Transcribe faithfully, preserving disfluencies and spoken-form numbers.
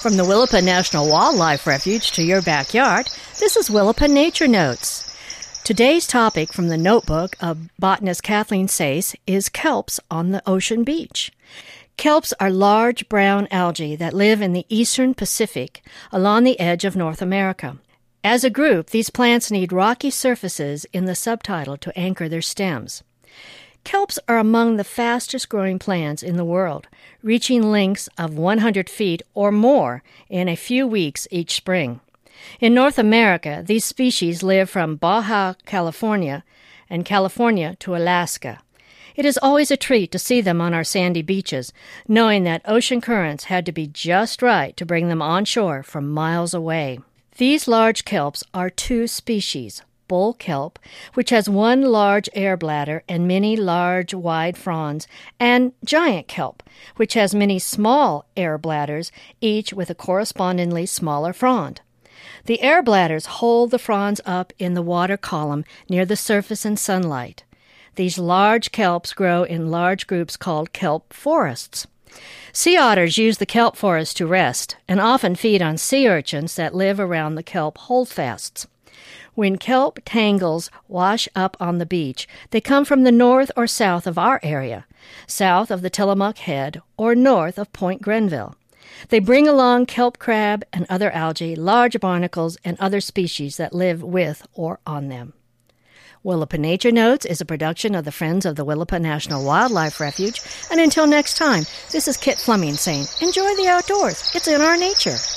From the Willapa National Wildlife Refuge to your backyard, this is Willapa Nature Notes. Today's topic from the notebook of botanist Kathleen Sayce is kelps on the ocean beach. Kelps are large brown algae that live in the eastern Pacific along the edge of North America. As a group, these plants need rocky surfaces in the subtitle to anchor their stems. Kelps are among the fastest-growing plants in the world, reaching lengths of one hundred feet or more in a few weeks each spring. In North America, these species live from Baja California and California to Alaska. It is always a treat to see them on our sandy beaches, knowing that ocean currents had to be just right to bring them onshore from miles away. These large kelps are two species. Bull kelp, which has one large air bladder and many large, wide fronds, and giant kelp, which has many small air bladders, each with a correspondingly smaller frond. The air bladders hold the fronds up in the water column near the surface in sunlight. These large kelps grow in large groups called kelp forests. Sea otters use the kelp forest to rest and often feed on sea urchins that live around the kelp holdfasts. When kelp tangles wash up on the beach, they come from the north or south of our area, south of the Tillamook Head, or north of Point Grenville. They bring along kelp crab and other algae, large barnacles, and other species that live with or on them. Willapa Nature Notes is a production of the Friends of the Willapa National Wildlife Refuge, and until next time, this is Kit Fleming saying, enjoy the outdoors. It's in our nature.